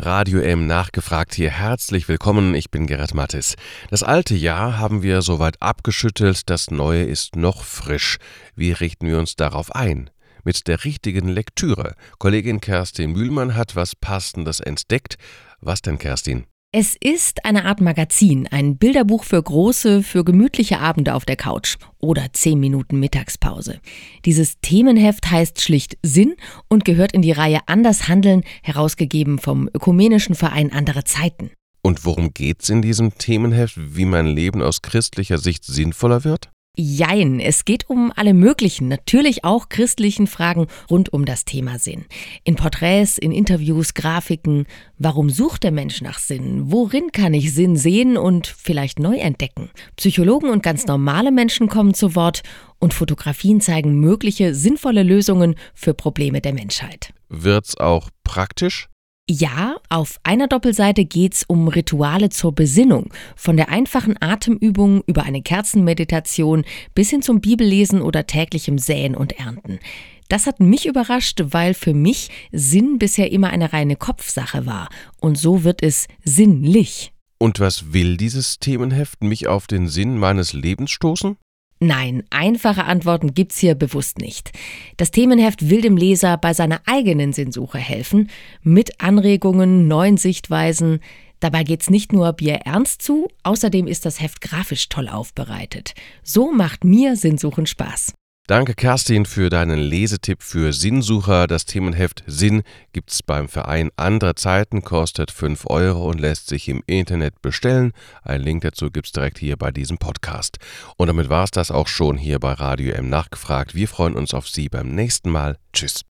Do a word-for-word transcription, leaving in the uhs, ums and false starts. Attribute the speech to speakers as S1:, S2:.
S1: Radio M nachgefragt hier. Herzlich willkommen, ich bin Gerrit Mattes. Das alte Jahr haben wir soweit abgeschüttelt, das neue ist noch frisch. Wie richten wir uns darauf ein? Mit der richtigen Lektüre. Kollegin Kerstin Mühlmann hat was Passendes entdeckt. Was denn, Kerstin?
S2: Es ist eine Art Magazin, ein Bilderbuch für große, für gemütliche Abende auf der Couch oder zehn Minuten Mittagspause. Dieses Themenheft heißt schlicht Sinn und gehört in die Reihe Anders Handeln, herausgegeben vom Ökumenischen Verein Andere Zeiten.
S1: Und worum geht's in diesem Themenheft, wie mein Leben aus christlicher Sicht sinnvoller wird?
S2: Jein, es geht um alle möglichen, natürlich auch christlichen Fragen rund um das Thema Sinn. In Porträts, in Interviews, Grafiken. Warum sucht der Mensch nach Sinn? Worin kann ich Sinn sehen und vielleicht neu entdecken? Psychologen und ganz normale Menschen kommen zu Wort und Fotografien zeigen mögliche, sinnvolle Lösungen für Probleme der Menschheit.
S1: Wird's auch praktisch?
S2: Ja, auf einer Doppelseite geht's um Rituale zur Besinnung, von der einfachen Atemübung über eine Kerzenmeditation bis hin zum Bibellesen oder täglichem Säen und Ernten. Das hat mich überrascht, weil für mich Sinn bisher immer eine reine Kopfsache war. Und so wird es sinnlich.
S1: Und was will dieses Themenheft, mich auf den Sinn meines Lebens stoßen?
S2: Nein, einfache Antworten gibt's hier bewusst nicht. Das Themenheft will dem Leser bei seiner eigenen Sinnsuche helfen, mit Anregungen, neuen Sichtweisen. Dabei geht's nicht nur bierernst zu, außerdem ist das Heft grafisch toll aufbereitet. So macht mir Sinnsuchen Spaß.
S1: Danke, Kerstin, für deinen Lesetipp für Sinnsucher. Das Themenheft Sinn gibt's beim Verein Andere Zeiten, kostet fünf Euro und lässt sich im Internet bestellen. Ein Link dazu gibt's direkt hier bei diesem Podcast. Und damit war's das auch schon hier bei Radio M nachgefragt. Wir freuen uns auf Sie beim nächsten Mal. Tschüss.